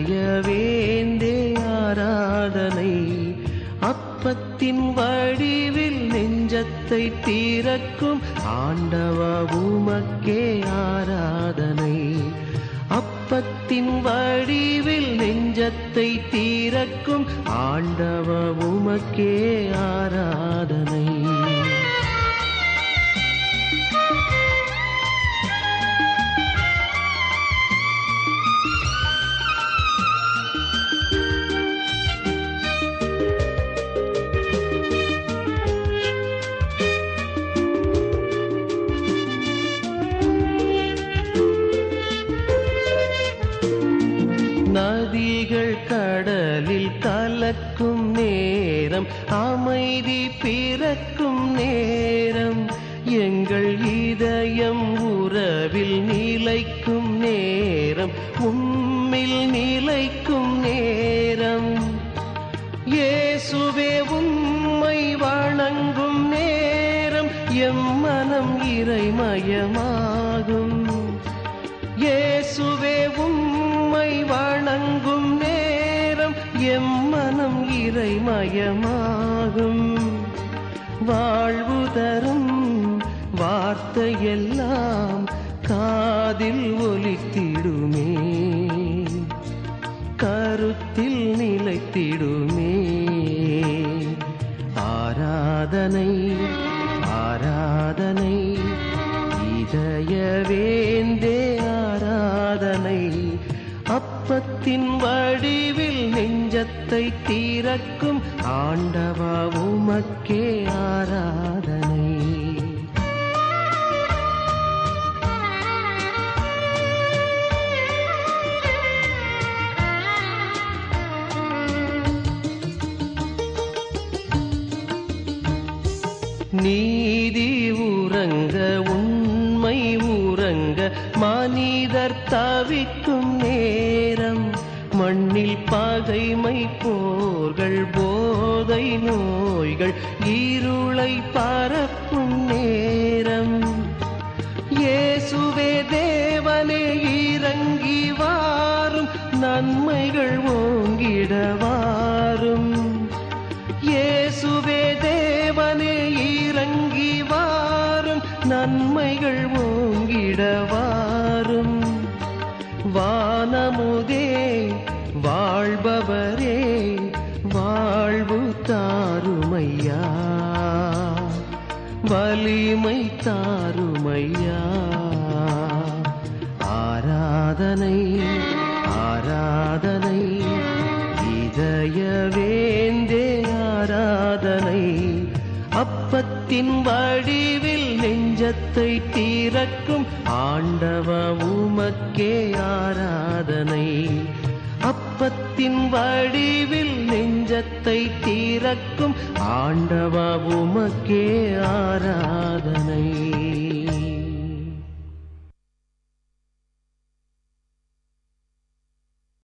இதயவேந்தே ஆராதனை. அப்பத்தின் வடிவில் நெஞ்சத்தை திறக்கும் ஆண்டவா உமக்கே ஆராதனை. அப்பத்தின் வடிவில் நெஞ்சத்தை திறக்கும் ஆண்டவா உமக்கே ஆராதனை. நதிகள் கடலில் கலக்கும் நேரம், அமைதி பிறக்கும் நேரம், எங்கள் இதயம் உறவில் நிலைக்கும் நேரம், உம்மில் நிலைக்கும் நேரம். இயேசுவே உம்மை வணங்கும் நேரம், எம் மனம் இறைமயமாகும். இயேசுவே உம்மை வணங்கும் நேரம், எம் மனம் இறைமயமாகும். வாழ்வு தரும் வார்த்தையெல்லாம் காதில் ஒலித்திடுமே, கருத்தில் நிலைத்திடுமே. ஆராதனை ஆராதனை இதயவேந்தே ஆராதனை. அப்பத்தின் வடிவில் நெஞ்சத்தை திறக்கும் ஆண்டவா உமக்கே ஆராதனை. நீதி உறங்க உண்மை உறங்க மனிதர் தவிக்கும் நேரம், மண்ணில் பகைமை போர்கள் போதை நோய்கள் இருளை பரப்பும் நேரம். இயேசுவே தேவனே இறங்கி வாரும், நன்மைகள் ஓங்கிட வாரும். இயேசுவே தேவனே இறங்கி வாரும், நன்மைகள் ஓங்கிட வாரும். வானமுதே வாழ்பவரே வாழ்வு தாருமையா, வலிமை தாருமையா. ஆராதனை ஆராதனை இதயவேந்தே ஆராதனை. அப்பத்தின் வடிவில் நெஞ்சத்தை திறக்கும் ஆண்டவா உமக்கே ஆராதனை. அப்பத்தின் வடிவில் நெஞ்சத்தை திறக்கும் ஆண்டவா உமக்கே ஆராதனை.